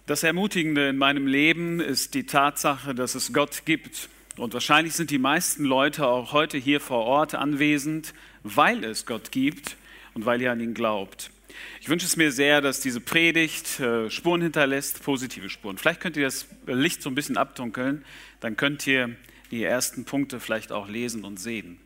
Das Ermutigende in meinem Leben ist die Tatsache, dass es Gott gibt. Und wahrscheinlich sind die meisten Leute auch heute hier vor Ort anwesend, weil es Gott gibt und weil ihr an ihn glaubt. Ich wünsche es mir sehr, dass diese Predigt Spuren hinterlässt, positive Spuren. Vielleicht könnt ihr das Licht so ein bisschen abdunkeln, dann könnt ihr die ersten Punkte vielleicht auch lesen und sehen.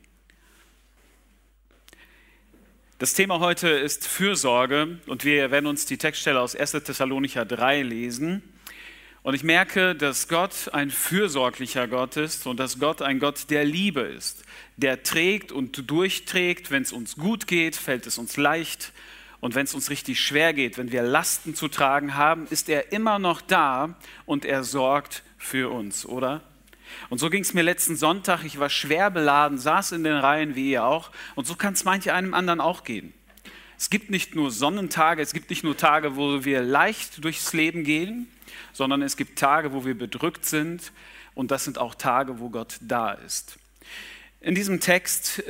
Das Thema heute ist Fürsorge und wir werden uns die Textstelle aus 1. Thessalonicher 3 lesen. Und ich merke, dass Gott ein fürsorglicher Gott ist und dass Gott ein Gott der Liebe ist, der trägt und durchträgt. Wenn es uns gut geht, fällt es uns leicht. Und wenn es uns richtig schwer geht, wenn wir Lasten zu tragen haben, ist er immer noch da und er sorgt für uns, oder? Und so ging es mir letzten Sonntag. Ich war schwer beladen, saß in den Reihen wie ihr auch. Und so kann es manch einem anderen auch gehen. Es gibt nicht nur Sonnentage, es gibt nicht nur Tage, wo wir leicht durchs Leben gehen, sondern es gibt Tage, wo wir bedrückt sind. Und das sind auch Tage, wo Gott da ist. In diesem Text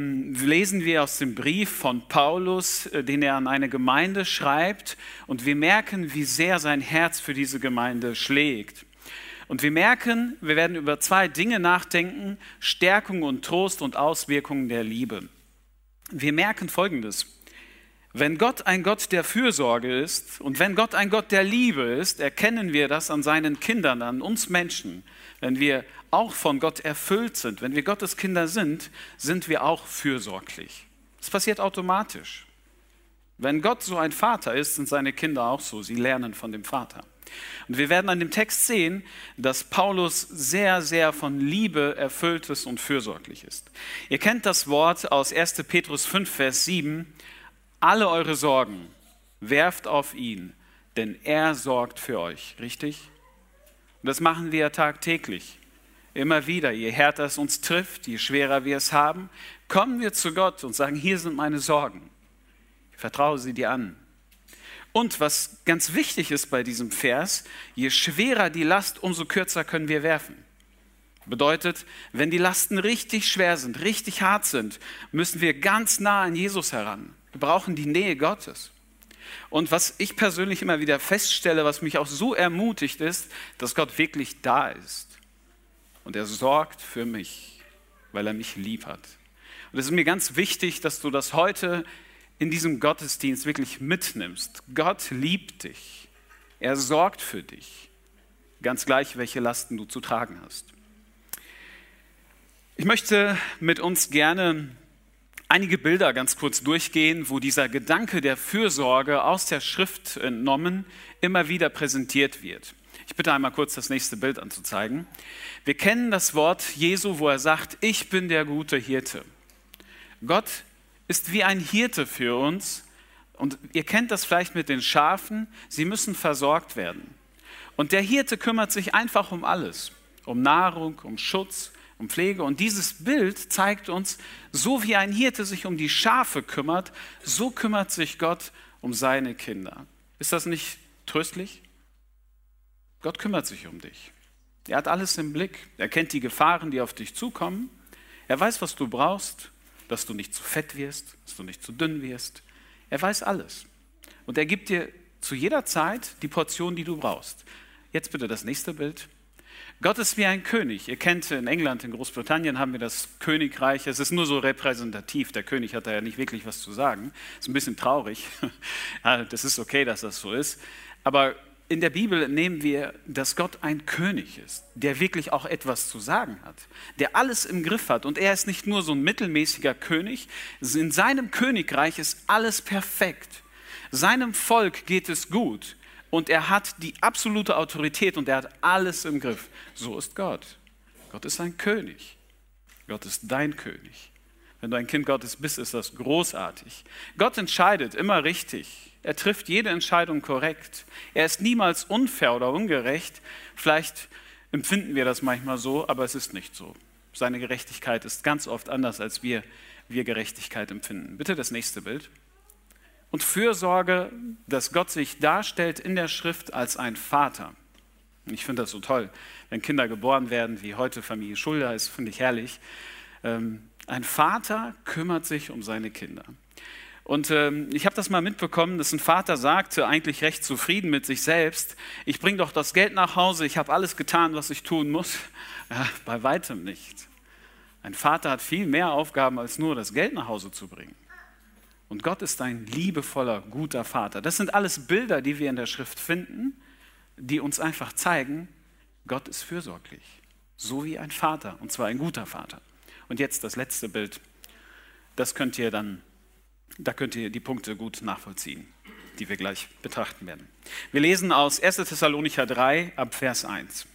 lesen wir aus dem Brief von Paulus, den er an eine Gemeinde schreibt. Und wir merken, wie sehr sein Herz für diese Gemeinde schlägt. Und wir merken, wir werden über zwei Dinge nachdenken: Stärkung und Trost und Auswirkungen der Liebe. Wir merken Folgendes: Wenn Gott ein Gott der Fürsorge ist und wenn Gott ein Gott der Liebe ist, erkennen wir das an seinen Kindern, an uns Menschen. Wenn wir auch von Gott erfüllt sind, wenn wir Gottes Kinder sind, sind wir auch fürsorglich. Das passiert automatisch. Wenn Gott so ein Vater ist, sind seine Kinder auch so. Sie lernen von dem Vater. Und wir werden an dem Text sehen, dass Paulus sehr, sehr von Liebe erfüllt ist und fürsorglich ist. Ihr kennt das Wort aus 1. Petrus 5, Vers 7. Alle eure Sorgen werft auf ihn, denn er sorgt für euch. Richtig? Und das machen wir tagtäglich. Immer wieder, je härter es uns trifft, je schwerer wir es haben, kommen wir zu Gott und sagen, hier sind meine Sorgen. Ich vertraue sie dir an. Und was ganz wichtig ist bei diesem Vers, je schwerer die Last, umso kürzer können wir werfen. Bedeutet, wenn die Lasten richtig schwer sind, richtig hart sind, müssen wir ganz nah an Jesus heran. Wir brauchen die Nähe Gottes. Und was ich persönlich immer wieder feststelle, was mich auch so ermutigt ist, dass Gott wirklich da ist. Und er sorgt für mich, weil er mich lieb hat. Und es ist mir ganz wichtig, dass du das heute in diesem Gottesdienst wirklich mitnimmst. Gott liebt dich. Er sorgt für dich. Ganz gleich, welche Lasten du zu tragen hast. Ich möchte mit uns gerne einige Bilder ganz kurz durchgehen, wo dieser Gedanke der Fürsorge aus der Schrift entnommen immer wieder präsentiert wird. Ich bitte einmal kurz das nächste Bild anzuzeigen. Wir kennen das Wort Jesu, wo er sagt, ich bin der gute Hirte. Gott ist wie ein Hirte für uns und ihr kennt das vielleicht mit den Schafen, sie müssen versorgt werden. Und der Hirte kümmert sich einfach um alles, um Nahrung, um Schutz, um Pflege. Und dieses Bild zeigt uns, so wie ein Hirte sich um die Schafe kümmert, so kümmert sich Gott um seine Kinder. Ist das nicht tröstlich? Gott kümmert sich um dich. Er hat alles im Blick. Er kennt die Gefahren, die auf dich zukommen. Er weiß, was du brauchst, dass du nicht zu fett wirst, dass du nicht zu dünn wirst. Er weiß alles. Und er gibt dir zu jeder Zeit die Portion, die du brauchst. Jetzt bitte das nächste Bild. Gott ist wie ein König. Ihr kennt, in England, in Großbritannien haben wir das Königreich. Es ist nur so repräsentativ. Der König hat da ja nicht wirklich was zu sagen. Ist ein bisschen traurig. Das ist okay, dass das so ist. Aber in der Bibel entnehmen wir, dass Gott ein König ist, der wirklich auch etwas zu sagen hat, der alles im Griff hat. Und er ist nicht nur so ein mittelmäßiger König, in seinem Königreich ist alles perfekt. Seinem Volk geht es gut und er hat die absolute Autorität und er hat alles im Griff. So ist Gott. Gott ist ein König. Gott ist dein König. Wenn du ein Kind Gottes bist, ist das großartig. Gott entscheidet immer richtig. Er trifft jede Entscheidung korrekt. Er ist niemals unfair oder ungerecht. Vielleicht empfinden wir das manchmal so, aber es ist nicht so. Seine Gerechtigkeit ist ganz oft anders, als wir Gerechtigkeit empfinden. Bitte das nächste Bild. Und Fürsorge, dass Gott sich darstellt in der Schrift als ein Vater. Ich finde das so toll, wenn Kinder geboren werden, wie heute Familie Schulder ist, finde ich herrlich. Ein Vater kümmert sich um seine Kinder. Und ich habe das mal mitbekommen, dass ein Vater sagte, eigentlich recht zufrieden mit sich selbst, ich bringe doch das Geld nach Hause, ich habe alles getan, was ich tun muss. Ja, bei weitem nicht. Ein Vater hat viel mehr Aufgaben, als nur das Geld nach Hause zu bringen. Und Gott ist ein liebevoller, guter Vater. Das sind alles Bilder, die wir in der Schrift finden, die uns einfach zeigen, Gott ist fürsorglich. So wie ein Vater, und zwar ein guter Vater. Und jetzt das letzte Bild. Da könnt ihr die Punkte gut nachvollziehen, die wir gleich betrachten werden. Wir lesen aus 1. Thessalonicher 3 ab Vers 1.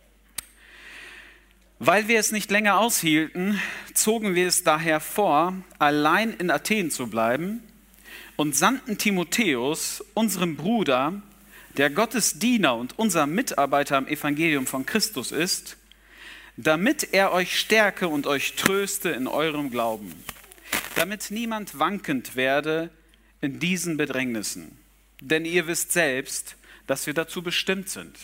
Weil wir es nicht länger aushielten, zogen wir es daher vor, allein in Athen zu bleiben und sandten Timotheus, unserem Bruder, der Gottes Diener und unser Mitarbeiter am Evangelium von Christus ist, damit er euch stärke und euch tröste in eurem Glauben, damit niemand wankend werde in diesen Bedrängnissen. Denn ihr wisst selbst, dass wir dazu bestimmt sind.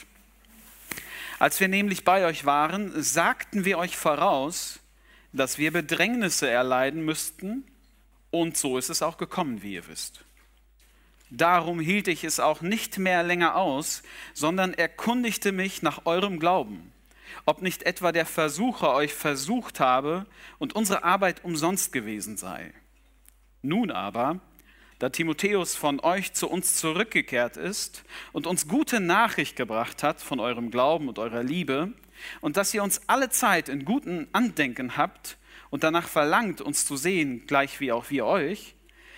Als wir nämlich bei euch waren, sagten wir euch voraus, dass wir Bedrängnisse erleiden müssten, und so ist es auch gekommen, wie ihr wisst. Darum hielt ich es auch nicht mehr länger aus, sondern erkundigte mich nach eurem Glauben, ob nicht etwa der Versucher euch versucht habe und unsere Arbeit umsonst gewesen sei. Nun aber, da Timotheus von euch zu uns zurückgekehrt ist und uns gute Nachricht gebracht hat von eurem Glauben und eurer Liebe und dass ihr uns alle Zeit in gutem Andenken habt und danach verlangt, uns zu sehen, gleich wie auch wir euch,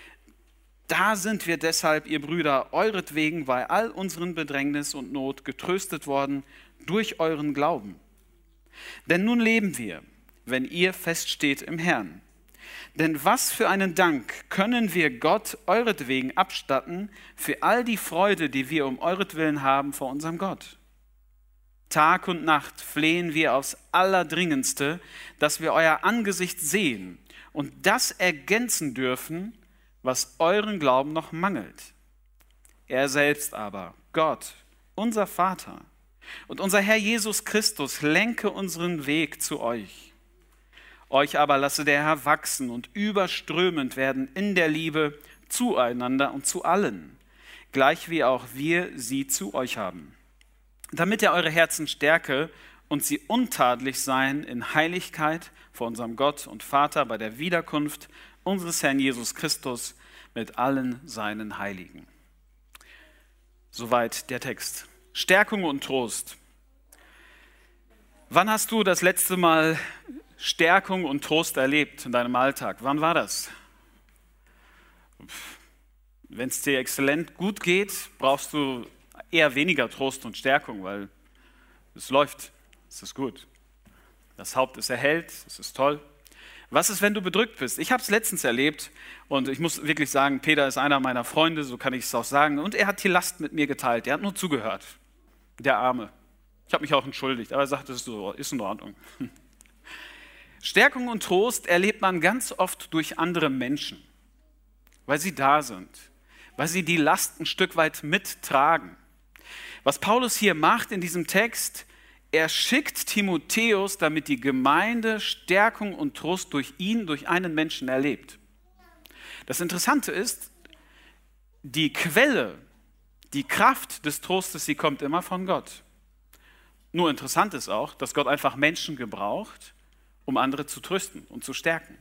da sind wir deshalb, ihr Brüder, euretwegen bei all unseren Bedrängnis und Not getröstet worden durch euren Glauben. Denn nun leben wir, wenn ihr feststeht im Herrn. Denn was für einen Dank können wir Gott euretwegen abstatten für all die Freude, die wir um euretwillen haben vor unserem Gott? Tag und Nacht flehen wir aufs Allerdringendste, dass wir euer Angesicht sehen und das ergänzen dürfen, was euren Glauben noch mangelt. Er selbst aber, Gott, unser Vater und unser Herr Jesus Christus, lenke unseren Weg zu euch. Euch aber lasse der Herr wachsen und überströmend werden in der Liebe zueinander und zu allen, gleich wie auch wir sie zu euch haben. Damit er eure Herzen stärke und sie untadelig seien in Heiligkeit vor unserem Gott und Vater bei der Wiederkunft unseres Herrn Jesus Christus mit allen seinen Heiligen. Soweit der Text. Stärkung und Trost. Wann hast du das letzte Mal Stärkung und Trost erlebt in deinem Alltag? Wann war das? Wenn es dir exzellent gut geht, brauchst du eher weniger Trost und Stärkung, weil es läuft, es ist gut. Das Haupt ist erhellt, es ist toll. Was ist, wenn du bedrückt bist? Ich habe es letztens erlebt und ich muss wirklich sagen, Peter ist einer meiner Freunde, so kann ich es auch sagen. Und er hat die Last mit mir geteilt, er hat nur zugehört, der Arme. Ich habe mich auch entschuldigt, aber er sagte, es ist in Ordnung. Stärkung und Trost erlebt man ganz oft durch andere Menschen, weil sie da sind, weil sie die Last ein Stück weit mittragen. Was Paulus hier macht in diesem Text, er schickt Timotheus, damit die Gemeinde Stärkung und Trost durch ihn, durch einen Menschen erlebt. Das Interessante ist, die Quelle, die Kraft des Trostes, sie kommt immer von Gott. Nur interessant ist auch, dass Gott einfach Menschen gebraucht, um andere zu trösten und zu stärken.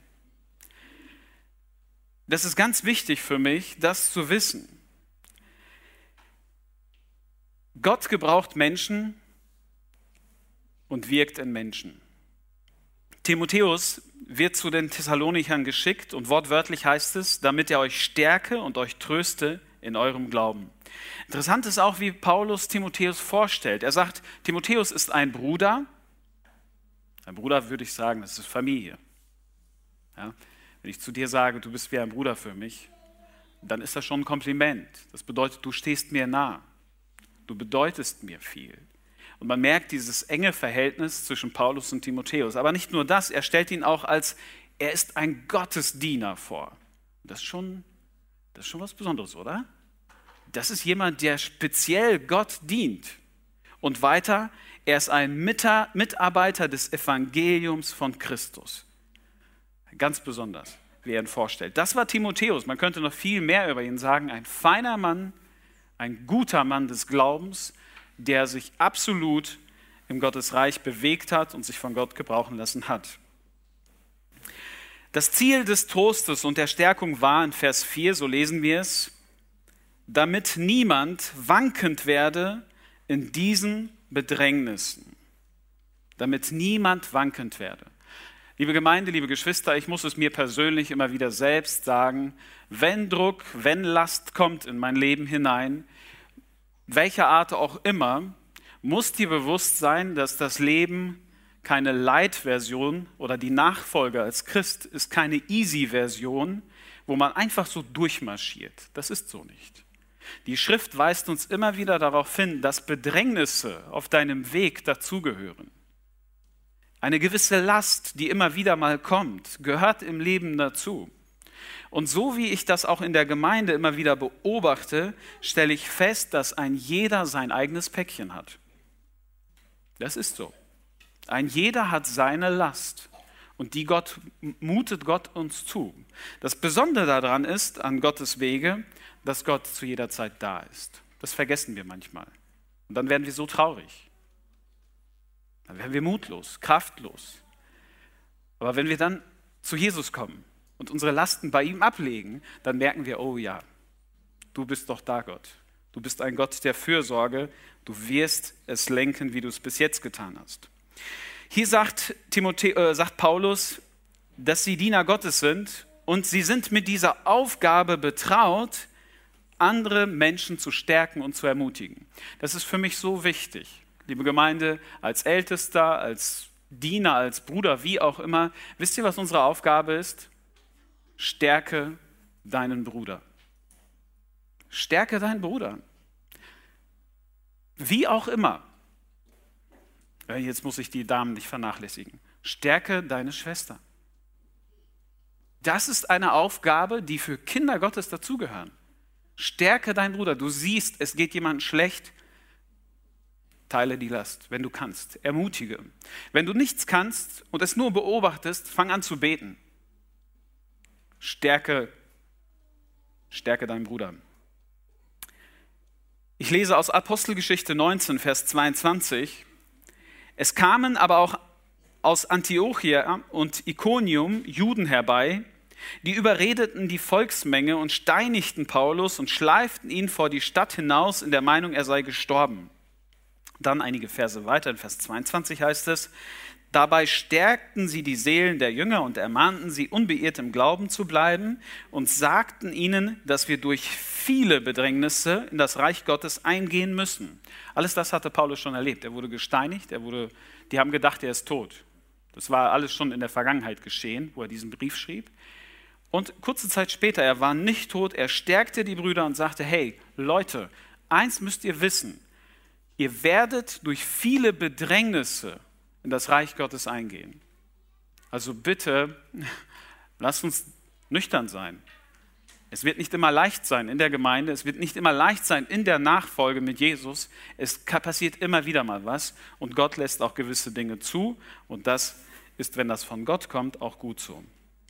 Das ist ganz wichtig für mich, das zu wissen. Gott gebraucht Menschen und wirkt in Menschen. Timotheus wird zu den Thessalonichern geschickt und wortwörtlich heißt es, damit er euch stärke und euch tröste in eurem Glauben. Interessant ist auch, wie Paulus Timotheus vorstellt. Er sagt, Timotheus ist ein Bruder. Ein Bruder würde ich sagen, das ist Familie. Ja? Wenn ich zu dir sage, du bist wie ein Bruder für mich, dann ist das schon ein Kompliment. Das bedeutet, du stehst mir nah. Du bedeutest mir viel. Und man merkt dieses enge Verhältnis zwischen Paulus und Timotheus. Aber nicht nur das, er stellt ihn auch als, er ist ein Gottesdiener vor. Das ist schon was Besonderes, oder? Das ist jemand, der speziell Gott dient. Und weiter, er ist ein Mitarbeiter des Evangeliums von Christus. Ganz besonders. wie er ihn vorstellt. Das war Timotheus. Man könnte noch viel mehr über ihn sagen. Ein feiner Mann, ein guter Mann des Glaubens, der sich absolut im Gottesreich bewegt hat und sich von Gott gebrauchen lassen hat. Das Ziel des Trostes und der Stärkung war in Vers 4, so lesen wir es, damit niemand wankend werde in diesen Bedrängnissen. Damit niemand wankend werde. Liebe Gemeinde, liebe Geschwister, ich muss es mir persönlich immer wieder selbst sagen, wenn Druck, wenn Last kommt in mein Leben hinein, welcher Art auch immer, muss dir bewusst sein, dass das Leben keine Light-Version oder die Nachfolge als Christ ist keine Easy-Version, wo man einfach so durchmarschiert. Das ist so nicht. Die Schrift weist uns immer wieder darauf hin, dass Bedrängnisse auf deinem Weg dazugehören. Eine gewisse Last, die immer wieder mal kommt, gehört im Leben dazu. Und so wie ich das auch in der Gemeinde immer wieder beobachte, stelle ich fest, dass ein jeder sein eigenes Päckchen hat. Das ist so. Ein jeder hat seine Last und die mutet Gott uns zu. Das Besondere daran ist, an Gottes Wege, dass Gott zu jeder Zeit da ist. Das vergessen wir manchmal. Und dann werden wir so traurig. Dann werden wir mutlos, kraftlos. Aber wenn wir dann zu Jesus kommen und unsere Lasten bei ihm ablegen, dann merken wir, oh ja, du bist doch da, Gott. Du bist ein Gott der Fürsorge. Du wirst es lenken, wie du es bis jetzt getan hast. Hier sagt Paulus, dass sie Diener Gottes sind und sie sind mit dieser Aufgabe betraut, andere Menschen zu stärken und zu ermutigen. Das ist für mich so wichtig. Liebe Gemeinde, als Ältester, als Diener, als Bruder, wie auch immer, wisst ihr, was unsere Aufgabe ist? Stärke deinen Bruder. Stärke deinen Bruder. Wie auch immer. Jetzt muss ich die Damen nicht vernachlässigen. Stärke deine Schwester. Das ist eine Aufgabe, die für Kinder Gottes dazugehören. Stärke deinen Bruder. Du siehst, es geht jemandem schlecht, teile die Last, wenn du kannst. Ermutige. Wenn du nichts kannst und es nur beobachtest, fang an zu beten. Stärke deinen Bruder. Ich lese aus Apostelgeschichte 19, Vers 22. Es kamen aber auch aus Antiochia und Ikonium Juden herbei, die überredeten die Volksmenge und steinigten Paulus und schleiften ihn vor die Stadt hinaus in der Meinung, er sei gestorben. Dann einige Verse weiter, in Vers 22 heißt es, dabei stärkten sie die Seelen der Jünger und ermahnten sie, unbeirrt im Glauben zu bleiben und sagten ihnen, dass wir durch viele Bedrängnisse in das Reich Gottes eingehen müssen. Alles das hatte Paulus schon erlebt. Er wurde gesteinigt, die haben gedacht, er ist tot. Das war alles schon in der Vergangenheit geschehen, wo er diesen Brief schrieb. Und kurze Zeit später, er war nicht tot, er stärkte die Brüder und sagte, hey Leute, eins müsst ihr wissen, ihr werdet durch viele Bedrängnisse in das Reich Gottes eingehen. Also bitte, lasst uns nüchtern sein. Es wird nicht immer leicht sein in der Gemeinde, es wird nicht immer leicht sein in der Nachfolge mit Jesus. Es passiert immer wieder mal was und Gott lässt auch gewisse Dinge zu und das ist, wenn das von Gott kommt, auch gut so.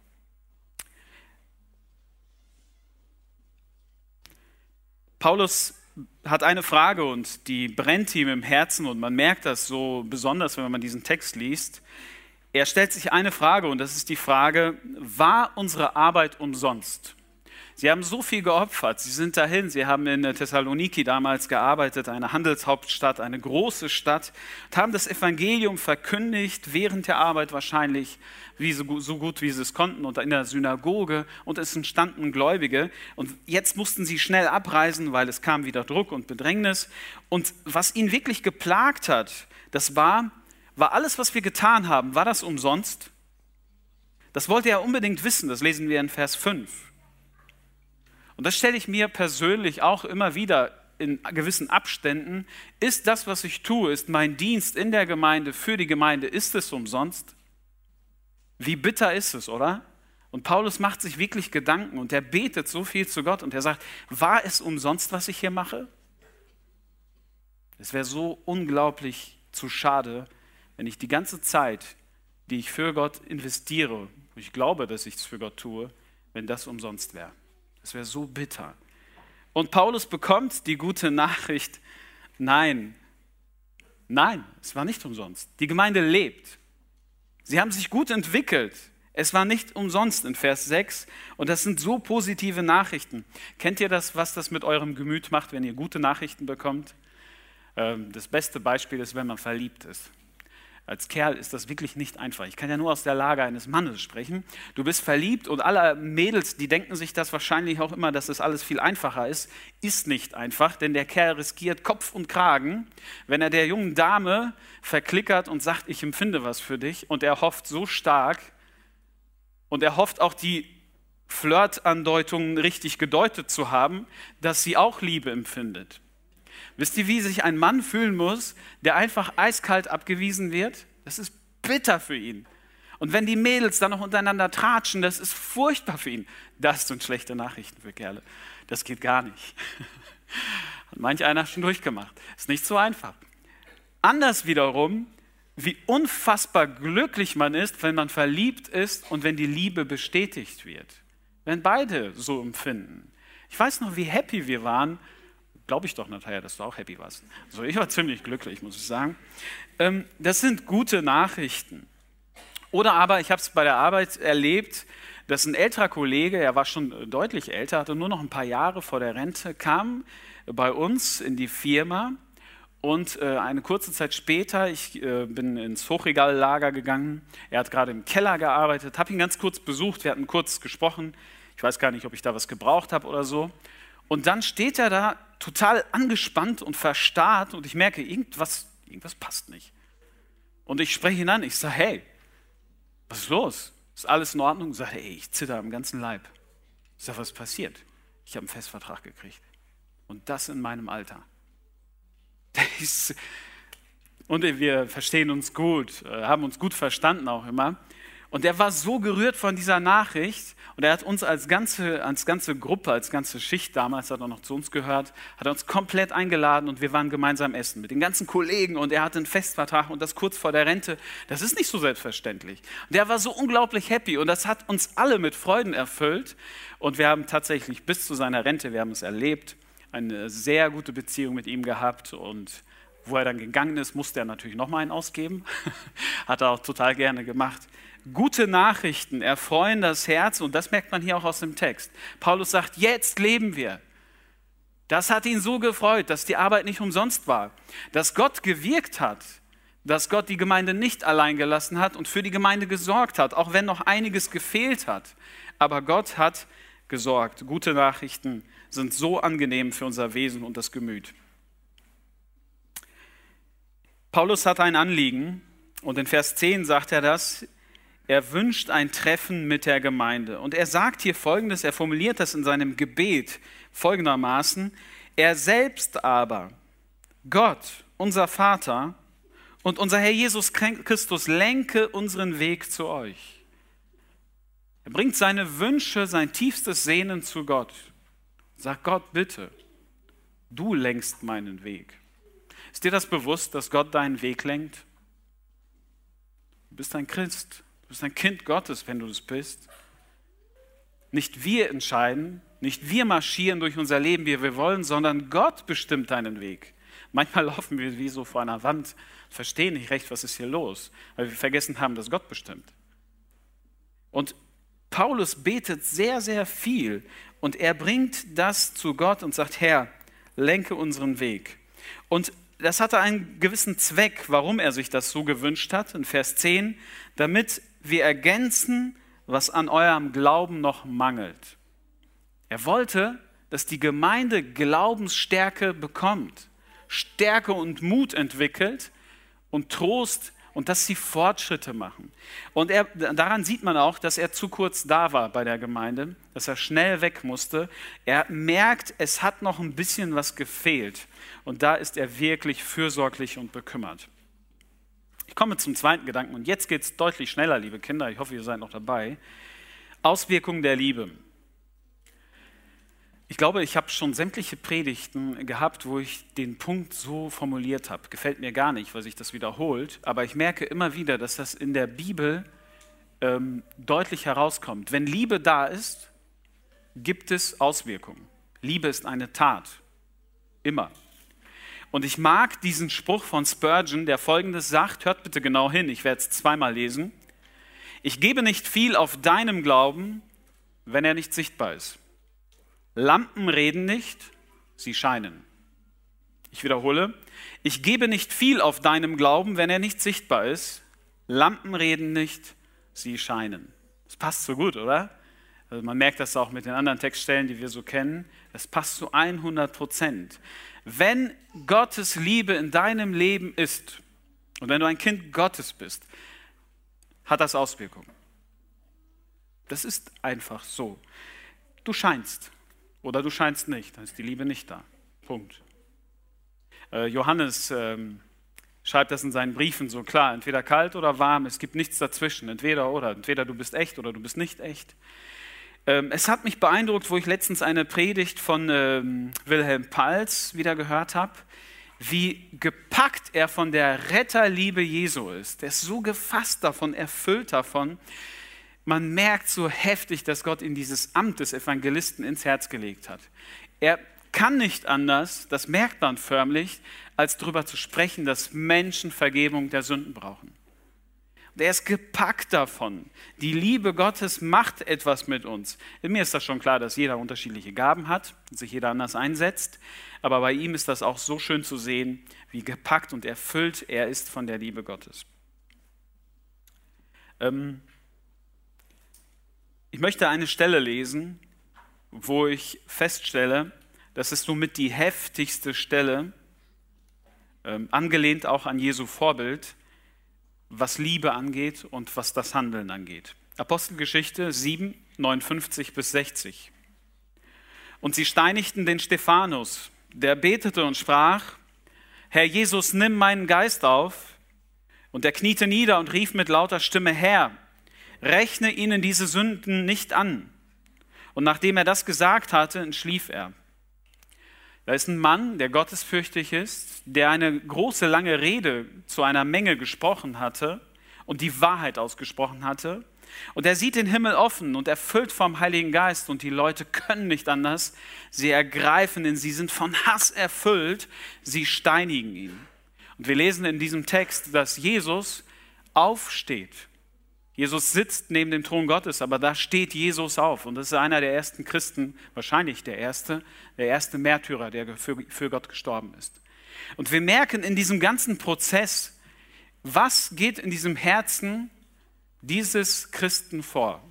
Paulus hat eine Frage und die brennt ihm im Herzen und man merkt das so besonders, wenn man diesen Text liest. Er stellt sich eine Frage und das ist die Frage, war unsere Arbeit umsonst? Sie haben so viel geopfert, sie sind dahin, sie haben in Thessaloniki damals gearbeitet, eine Handelshauptstadt, eine große Stadt, und haben das Evangelium verkündigt, während der Arbeit wahrscheinlich so gut wie sie es konnten und in der Synagoge und es entstanden Gläubige und jetzt mussten sie schnell abreisen, weil es kam wieder Druck und Bedrängnis und was ihn wirklich geplagt hat, das war alles, was wir getan haben, war das umsonst? Das wollte er unbedingt wissen, das lesen wir in Vers 5. Und das stelle ich mir persönlich auch immer wieder in gewissen Abständen. Ist das, was ich tue, ist mein Dienst in der Gemeinde, für die Gemeinde, ist es umsonst? Wie bitter ist es, oder? Und Paulus macht sich wirklich Gedanken und er betet so viel zu Gott und er sagt, war es umsonst, was ich hier mache? Es wäre so unglaublich zu schade, wenn ich die ganze Zeit, die ich für Gott investiere, wo ich glaube, dass ich es für Gott tue, wenn das umsonst wäre. Das wäre so bitter. Und Paulus bekommt die gute Nachricht, nein, es war nicht umsonst. Die Gemeinde lebt. Sie haben sich gut entwickelt. Es war nicht umsonst in Vers 6 und das sind so positive Nachrichten. Kennt ihr das, was das mit eurem Gemüt macht, wenn ihr gute Nachrichten bekommt? Das beste Beispiel ist, wenn man verliebt ist. Als Kerl ist das wirklich nicht einfach. Ich kann ja nur aus der Lage eines Mannes sprechen. Du bist verliebt und alle Mädels, die denken sich das wahrscheinlich auch immer, dass das alles viel einfacher ist. Ist nicht einfach, denn der Kerl riskiert Kopf und Kragen, wenn er der jungen Dame verklickert und sagt, ich empfinde was für dich. Und er hofft so stark und er hofft auch die Flirtandeutungen richtig gedeutet zu haben, dass sie auch Liebe empfindet. Wisst ihr, wie sich ein Mann fühlen muss, der einfach eiskalt abgewiesen wird? Das ist bitter für ihn. Und wenn die Mädels dann noch untereinander tratschen, das ist furchtbar für ihn. Das sind schlechte Nachrichten für Kerle. Das geht gar nicht. Hat manch einer schon durchgemacht. Ist nicht so einfach. Anders wiederum, wie unfassbar glücklich man ist, wenn man verliebt ist und wenn die Liebe bestätigt wird. Wenn beide so empfinden. Ich weiß noch, wie happy wir waren. Glaube ich doch, Natalia, dass du auch happy warst. Also ich war ziemlich glücklich, muss ich sagen. Das sind gute Nachrichten. Oder aber, ich habe es bei der Arbeit erlebt, dass ein älterer Kollege, er war schon deutlich älter, hatte nur noch ein paar Jahre vor der Rente, kam bei uns in die Firma und eine kurze Zeit später, ich bin ins Hochregallager gegangen, er hat gerade im Keller gearbeitet, habe ihn ganz kurz besucht, wir hatten kurz gesprochen, ich weiß gar nicht, ob ich da was gebraucht habe oder so. Und dann steht er da total angespannt und verstarrt und ich merke, irgendwas passt nicht. Und ich spreche ihn an, ich sage, hey, was ist los? Ist alles in Ordnung? Und sagt, ey, ich zitter am ganzen Leib. Ich sage, was ist passiert? Ich habe einen Festvertrag gekriegt. Und das in meinem Alter. Und wir verstehen uns gut, haben uns gut verstanden auch immer. Und er war so gerührt von dieser Nachricht und er hat uns als ganze Gruppe, als ganze Schicht damals, hat er noch zu uns gehört, hat er uns komplett eingeladen und wir waren gemeinsam essen mit den ganzen Kollegen und er hatte einen Festvertrag und das kurz vor der Rente. Das ist nicht so selbstverständlich. Und er war so unglaublich happy und das hat uns alle mit Freuden erfüllt und wir haben tatsächlich bis zu seiner Rente, wir haben es erlebt, eine sehr gute Beziehung mit ihm gehabt und wo er dann gegangen ist, musste er natürlich nochmal einen ausgeben. Hat er auch total gerne gemacht. Gute Nachrichten erfreuen das Herz und das merkt man hier auch aus dem Text. Paulus sagt, jetzt leben wir. Das hat ihn so gefreut, dass die Arbeit nicht umsonst war, dass Gott gewirkt hat, dass Gott die Gemeinde nicht allein gelassen hat und für die Gemeinde gesorgt hat, auch wenn noch einiges gefehlt hat. Aber Gott hat gesorgt. Gute Nachrichten sind so angenehm für unser Wesen und das Gemüt. Paulus hat ein Anliegen und in Vers 10 sagt er das. Er wünscht ein Treffen mit der Gemeinde. Und er sagt hier Folgendes, er formuliert das in seinem Gebet folgendermaßen. Er selbst aber, Gott, unser Vater und unser Herr Jesus Christus, lenke unseren Weg zu euch. Er bringt seine Wünsche, sein tiefstes Sehnen zu Gott. Sagt Gott, bitte, du lenkst meinen Weg. Ist dir das bewusst, dass Gott deinen Weg lenkt? Du bist ein Christ. Du bist ein Kind Gottes, wenn du das bist. Nicht wir entscheiden, nicht wir marschieren durch unser Leben, wie wir wollen, sondern Gott bestimmt deinen Weg. Manchmal laufen wir wie so vor einer Wand, verstehen nicht recht, was ist hier los, weil wir vergessen haben, dass Gott bestimmt. Und Paulus betet sehr, sehr viel und er bringt das zu Gott und sagt, Herr, lenke unseren Weg. Und das hatte einen gewissen Zweck, warum er sich das so gewünscht hat, in Vers 10, damit wir ergänzen, was an eurem Glauben noch mangelt. Er wollte, dass die Gemeinde Glaubensstärke bekommt, Stärke und Mut entwickelt und Trost und dass sie Fortschritte machen. Und daran sieht man auch, dass er zu kurz da war bei der Gemeinde, dass er schnell weg musste. Er merkt, es hat noch ein bisschen was gefehlt. Und da ist er wirklich fürsorglich und bekümmert. Ich komme zum zweiten Gedanken und jetzt geht es deutlich schneller, liebe Kinder. Ich hoffe, ihr seid noch dabei. Auswirkungen der Liebe. Ich glaube, ich habe schon sämtliche Predigten gehabt, wo ich den Punkt so formuliert habe. Gefällt mir gar nicht, weil sich das wiederholt. Aber ich merke immer wieder, dass das in der Bibel deutlich herauskommt. Wenn Liebe da ist, gibt es Auswirkungen. Liebe ist eine Tat. Immer. Und ich mag diesen Spruch von Spurgeon, der Folgendes sagt, hört bitte genau hin, ich werde es zweimal lesen. Ich gebe nicht viel auf deinem Glauben, wenn er nicht sichtbar ist. Lampen reden nicht, sie scheinen. Ich wiederhole, ich gebe nicht viel auf deinem Glauben, wenn er nicht sichtbar ist. Lampen reden nicht, sie scheinen. Das passt so gut, oder? Also man merkt das auch mit den anderen Textstellen, die wir so kennen. Das passt zu 100%. Wenn Gottes Liebe in deinem Leben ist und wenn du ein Kind Gottes bist, hat das Auswirkungen. Das ist einfach so. Du scheinst oder du scheinst nicht, dann ist die Liebe nicht da. Punkt. Johannes schreibt das in seinen Briefen so klar, entweder kalt oder warm, es gibt nichts dazwischen, entweder du bist echt oder du bist nicht echt. Es hat mich beeindruckt, wo ich letztens eine Predigt von Wilhelm Pals wieder gehört habe, wie gepackt er von der Retterliebe Jesu ist. Er ist so gefasst davon, erfüllt davon. Man merkt so heftig, dass Gott ihm dieses Amt des Evangelisten ins Herz gelegt hat. Er kann nicht anders, das merkt man förmlich, als darüber zu sprechen, dass Menschen Vergebung der Sünden brauchen. Und er ist gepackt davon. Die Liebe Gottes macht etwas mit uns. Mir ist das schon klar, dass jeder unterschiedliche Gaben hat und sich jeder anders einsetzt. Aber bei ihm ist das auch so schön zu sehen, wie gepackt und erfüllt er ist von der Liebe Gottes. Ich möchte eine Stelle lesen, wo ich feststelle, das ist somit die heftigste Stelle, angelehnt auch an Jesu Vorbild, was Liebe angeht und was das Handeln angeht. Apostelgeschichte 7, 59 bis 60. Und sie steinigten den Stephanus, der betete und sprach, Herr Jesus, nimm meinen Geist auf. Und er kniete nieder und rief mit lauter Stimme, Herr, rechne ihnen diese Sünden nicht an. Und nachdem er das gesagt hatte, entschlief er. Da ist ein Mann, der gottesfürchtig ist, der eine große, lange Rede zu einer Menge gesprochen hatte und die Wahrheit ausgesprochen hatte. Und er sieht den Himmel offen und erfüllt vom Heiligen Geist und die Leute können nicht anders. Sie ergreifen ihn, sie sind von Hass erfüllt, sie steinigen ihn. Und wir lesen in diesem Text, dass Jesus aufsteht. Jesus sitzt neben dem Thron Gottes, aber da steht Jesus auf. Und das ist einer der ersten Christen, wahrscheinlich der erste Märtyrer, der für Gott gestorben ist. Und wir merken in diesem ganzen Prozess, was geht in diesem Herzen dieses Christen vor.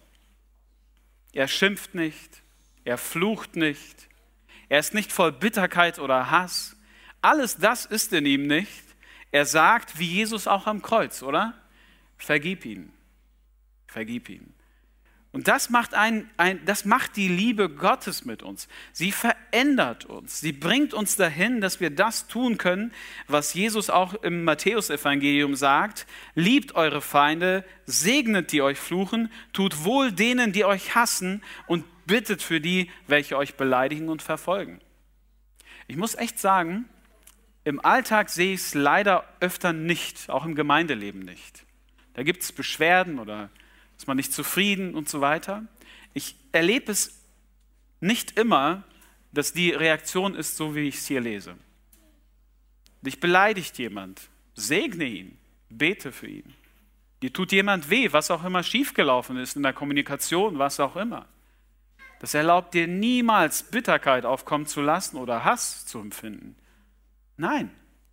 Er schimpft nicht, er flucht nicht, er ist nicht voll Bitterkeit oder Hass. Alles das ist in ihm nicht. Er sagt, wie Jesus auch am Kreuz, oder? Vergib ihn. Vergib ihm. Und das macht die Liebe Gottes mit uns. Sie verändert uns. Sie bringt uns dahin, dass wir das tun können, was Jesus auch im Matthäusevangelium sagt. Liebt eure Feinde, segnet die euch fluchen, tut wohl denen, die euch hassen und bittet für die, welche euch beleidigen und verfolgen. Ich muss echt sagen, im Alltag sehe ich es leider öfter nicht, auch im Gemeindeleben nicht. Da gibt es Beschwerden oder ist man nicht zufrieden und so weiter. Ich erlebe es nicht immer, dass die Reaktion ist, so wie ich es hier lese. Dich beleidigt jemand, segne ihn, bete für ihn. Dir tut jemand weh, was auch immer schiefgelaufen ist in der Kommunikation, was auch immer. Das erlaubt dir niemals Bitterkeit aufkommen zu lassen oder Hass zu empfinden. Nein.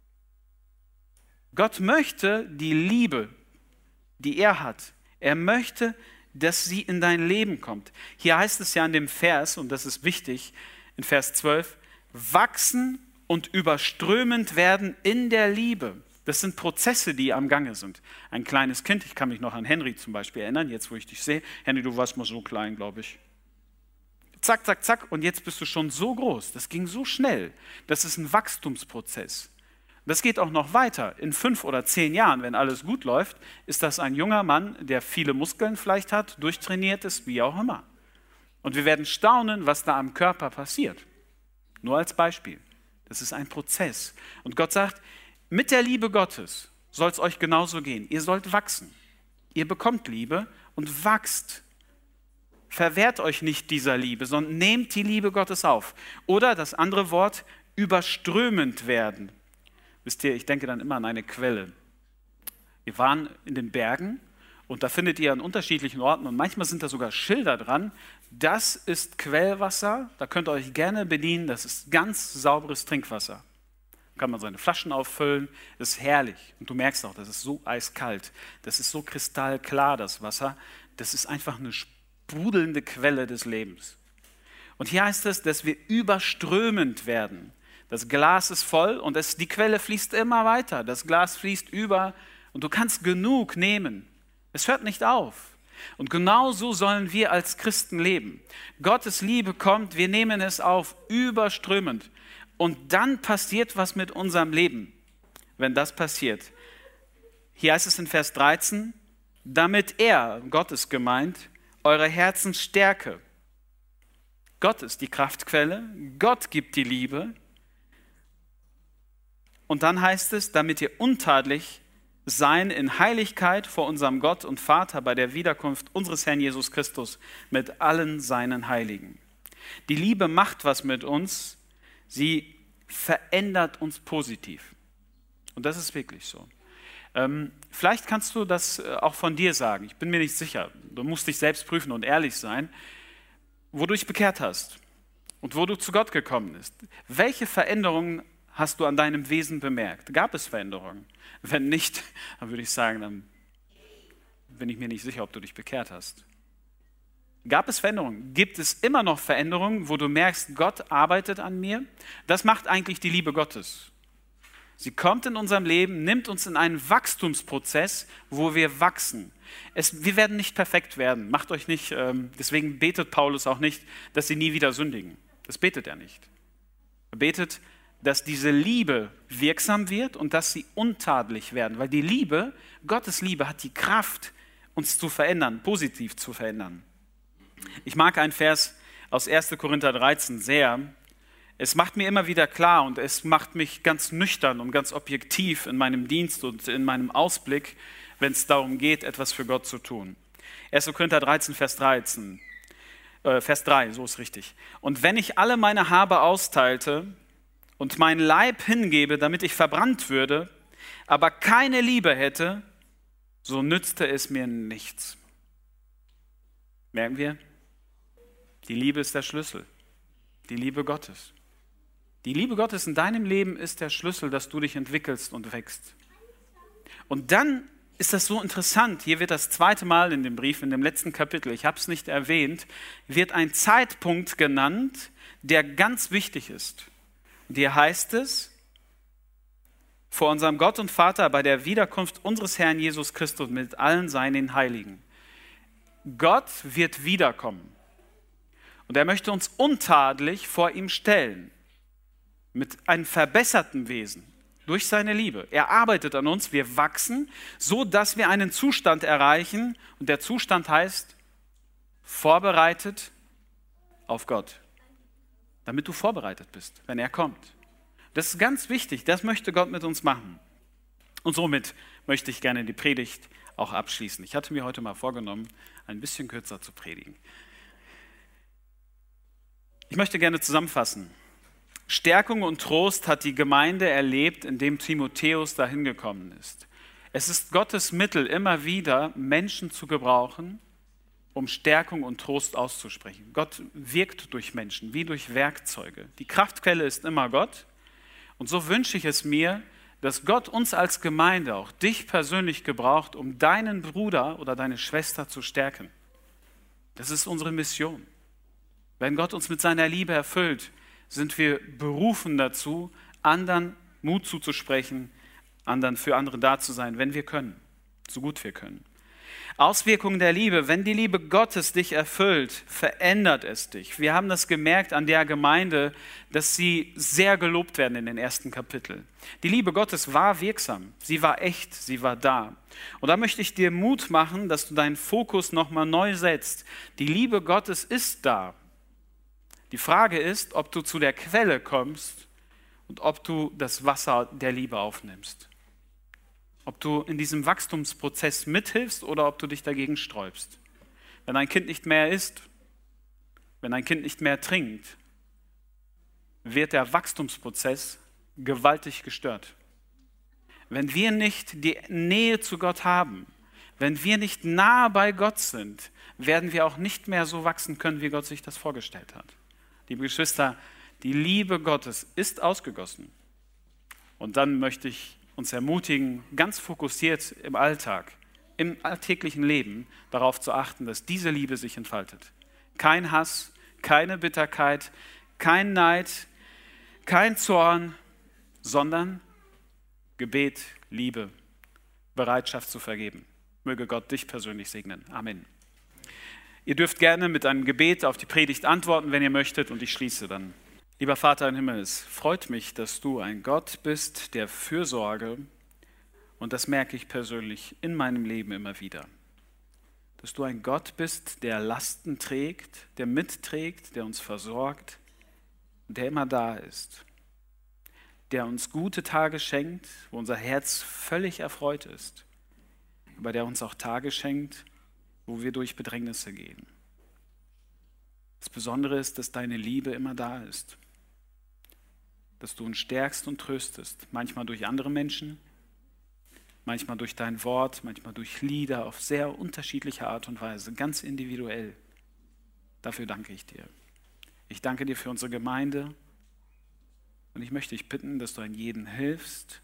Gott möchte die Liebe, die er hat, er möchte, dass sie in dein Leben kommt. Hier heißt es ja in dem Vers, und das ist wichtig, in Vers 12, wachsen und überströmend werden in der Liebe. Das sind Prozesse, die am Gange sind. Ein kleines Kind, ich kann mich noch an Henry zum Beispiel erinnern, jetzt wo ich dich sehe. Henry, du warst mal so klein, glaube ich. Zack, zack, zack, und jetzt bist du schon so groß. Das ging so schnell. Das ist ein Wachstumsprozess. Das geht auch noch weiter. In 5 oder 10 Jahren, wenn alles gut läuft, ist das ein junger Mann, der viele Muskeln vielleicht hat, durchtrainiert ist, wie auch immer. Und wir werden staunen, was da am Körper passiert. Nur als Beispiel. Das ist ein Prozess. Und Gott sagt, mit der Liebe Gottes soll es euch genauso gehen. Ihr sollt wachsen. Ihr bekommt Liebe und wachst. Verwehrt euch nicht dieser Liebe, sondern nehmt die Liebe Gottes auf. Oder das andere Wort, überströmend werden. Wisst ihr, ich denke dann immer an eine Quelle. Wir waren in den Bergen und da findet ihr an unterschiedlichen Orten und manchmal sind da sogar Schilder dran. Das ist Quellwasser, da könnt ihr euch gerne bedienen, das ist ganz sauberes Trinkwasser. Da kann man seine Flaschen auffüllen, das ist herrlich. Und du merkst auch, das ist so eiskalt, das ist so kristallklar, das Wasser. Das ist einfach eine sprudelnde Quelle des Lebens. Und hier heißt es, dass wir überströmend werden. Das Glas ist voll und die Quelle fließt immer weiter. Das Glas fließt über und du kannst genug nehmen. Es hört nicht auf. Und genau so sollen wir als Christen leben. Gottes Liebe kommt, wir nehmen es auf, überströmend. Und dann passiert was mit unserem Leben, wenn das passiert. Hier heißt es in Vers 13, damit er, Gott ist gemeint, eure Herzen stärke. Gott ist die Kraftquelle, Gott gibt die Liebe. Und dann heißt es, damit ihr untadelig sein in Heiligkeit vor unserem Gott und Vater bei der Wiederkunft unseres Herrn Jesus Christus mit allen seinen Heiligen. Die Liebe macht was mit uns, sie verändert uns positiv. Und das ist wirklich so. Vielleicht kannst du das auch von dir sagen, ich bin mir nicht sicher, du musst dich selbst prüfen und ehrlich sein, wo du dich bekehrt hast und wo du zu Gott gekommen bist. Welche Veränderungen hast du an deinem Wesen bemerkt? Gab es Veränderungen? Wenn nicht, dann würde ich sagen, dann bin ich mir nicht sicher, ob du dich bekehrt hast. Gab es Veränderungen? Gibt es immer noch Veränderungen, wo du merkst, Gott arbeitet an mir? Das macht eigentlich die Liebe Gottes. Sie kommt in unserem Leben, nimmt uns in einen Wachstumsprozess, wo wir wachsen. Wir werden nicht perfekt werden. Macht euch nicht, deswegen betet Paulus auch nicht, dass sie nie wieder sündigen. Das betet er nicht. Er betet, dass diese Liebe wirksam wird und dass sie untadelig werden. Weil die Liebe, Gottes Liebe, hat die Kraft, uns zu verändern, positiv zu verändern. Ich mag einen Vers aus 1. Korinther 13 sehr. Es macht mir immer wieder klar und es macht mich ganz nüchtern und ganz objektiv in meinem Dienst und in meinem Ausblick, wenn es darum geht, etwas für Gott zu tun. 1. Korinther 13, Vers 3, so ist richtig. Und wenn ich alle meine Habe austeilte und meinen Leib hingebe, damit ich verbrannt würde, aber keine Liebe hätte, so nützte es mir nichts. Merken wir? Die Liebe ist der Schlüssel. Die Liebe Gottes. Die Liebe Gottes in deinem Leben ist der Schlüssel, dass du dich entwickelst und wächst. Und dann ist das so interessant. Hier wird das zweite Mal in dem Brief, in dem letzten Kapitel, ich habe es nicht erwähnt, wird ein Zeitpunkt genannt, der ganz wichtig ist. Und hier heißt es, vor unserem Gott und Vater bei der Wiederkunft unseres Herrn Jesus Christus mit allen seinen Heiligen. Gott wird wiederkommen. Und er möchte uns untadelig vor ihm stellen. Mit einem verbesserten Wesen. Durch seine Liebe. Er arbeitet an uns, wir wachsen, so dass wir einen Zustand erreichen. Und der Zustand heißt, vorbereitet auf Gott. Damit du vorbereitet bist, wenn er kommt. Das ist ganz wichtig, das möchte Gott mit uns machen. Und somit möchte ich gerne die Predigt auch abschließen. Ich hatte mir heute mal vorgenommen, ein bisschen kürzer zu predigen. Ich möchte gerne zusammenfassen. Stärkung und Trost hat die Gemeinde erlebt, indem Timotheus dahin gekommen ist. Es ist Gottes Mittel, immer wieder Menschen zu gebrauchen, um Stärkung und Trost auszusprechen. Gott wirkt durch Menschen, wie durch Werkzeuge. Die Kraftquelle ist immer Gott. Und so wünsche ich es mir, dass Gott uns als Gemeinde, auch dich persönlich gebraucht, um deinen Bruder oder deine Schwester zu stärken. Das ist unsere Mission. Wenn Gott uns mit seiner Liebe erfüllt, sind wir berufen dazu, anderen Mut zuzusprechen, für andere da zu sein, wenn wir können, so gut wir können. Auswirkungen der Liebe, wenn die Liebe Gottes dich erfüllt, verändert es dich. Wir haben das gemerkt an der Gemeinde, dass sie sehr gelobt werden in den ersten Kapiteln. Die Liebe Gottes war wirksam, sie war echt, sie war da. Und da möchte ich dir Mut machen, dass du deinen Fokus nochmal neu setzt. Die Liebe Gottes ist da. Die Frage ist, ob du zu der Quelle kommst und ob du das Wasser der Liebe aufnimmst. Ob du in diesem Wachstumsprozess mithilfst oder ob du dich dagegen sträubst. Wenn ein Kind nicht mehr isst, Wenn ein Kind nicht mehr trinkt, wird der Wachstumsprozess gewaltig gestört. Wenn wir nicht die Nähe zu Gott haben, wenn wir nicht nah bei Gott sind, werden wir auch nicht mehr so wachsen können, wie Gott sich das vorgestellt hat. Liebe Geschwister, die Liebe Gottes ist ausgegossen. Und dann möchte ich uns ermutigen, ganz fokussiert im Alltag, im alltäglichen Leben darauf zu achten, dass diese Liebe sich entfaltet. Kein Hass, keine Bitterkeit, kein Neid, kein Zorn, sondern Gebet, Liebe, Bereitschaft zu vergeben. Möge Gott dich persönlich segnen. Amen. Ihr dürft gerne mit einem Gebet auf die Predigt antworten, wenn ihr möchtet, und ich schließe dann. Lieber Vater im Himmel, es freut mich, dass du ein Gott bist der Fürsorge, und das merke ich persönlich in meinem Leben immer wieder. Dass du ein Gott bist, der Lasten trägt, der mitträgt, der uns versorgt, der immer da ist, der uns gute Tage schenkt, wo unser Herz völlig erfreut ist, aber der uns auch Tage schenkt, wo wir durch Bedrängnisse gehen. Das Besondere ist, dass deine Liebe immer da ist, dass du uns stärkst und tröstest, manchmal durch andere Menschen, manchmal durch dein Wort, manchmal durch Lieder auf sehr unterschiedliche Art und Weise, ganz individuell. Dafür danke ich dir. Ich danke dir für unsere Gemeinde und ich möchte dich bitten, dass du an jeden hilfst,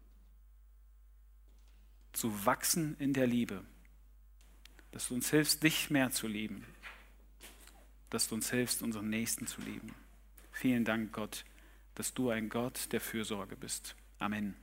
zu wachsen in der Liebe, dass du uns hilfst, dich mehr zu lieben, dass du uns hilfst, unseren Nächsten zu lieben. Vielen Dank, Gott, dass du ein Gott der Fürsorge bist. Amen.